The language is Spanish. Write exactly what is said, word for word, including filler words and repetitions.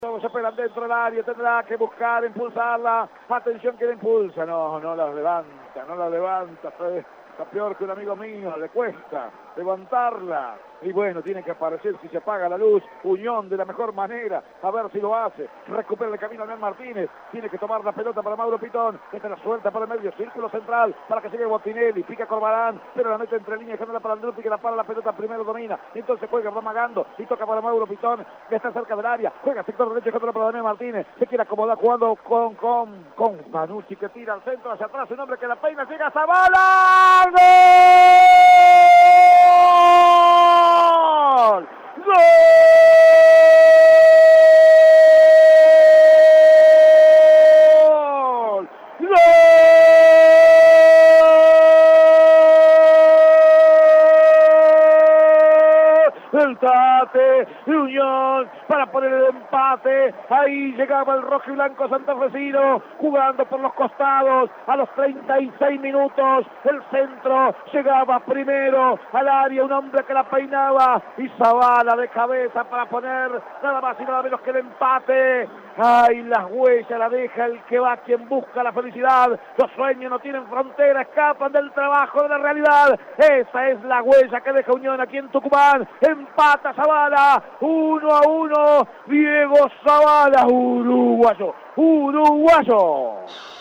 Se esperan dentro del área, tendrá que buscar, impulsarla. Atención que la impulsa. No, no la levanta, no la levanta. Está peor que un amigo mío, le cuesta levantarla. Y bueno, tiene que aparecer si se apaga la luz. Unión de la mejor manera, a ver si lo hace. Recupera el camino Hernán Martínez. Tiene que tomar la pelota para Mauro Pitón. Esta la suelta para el medio, círculo central, para que llegue Botinelli. Pica Corbalán, pero la mete entre líneas, dejándola para Andrupi, que la para la pelota, primero domina. Entonces juega Ramagando y toca para Mauro Pitón, que está cerca del área. Juega sector derecho, dejándola para Daniel Martínez. Se quiere acomodar jugando con, con, con Manucci, que tira al centro hacia atrás. Un hombre que la peina, llega a Zavala. ¡Gol! ¡Gol! ¡Gol! El Tate de Unión para poner el empate. Ahí llegaba el rojo y blanco santafesino jugando por los costados. A los treinta y seis minutos el centro llegaba primero al área, un hombre que la peinaba y Zavala de cabeza para poner nada más y nada menos que el empate. Ay, las huellas la deja el que va, quien busca la felicidad. Los sueños no tienen frontera, escapan del trabajo, de la realidad. Esa es la huella que deja Unión aquí en Tucumán. Empata Zavala, uno a uno. Diego Zavala, uruguayo, uruguayo.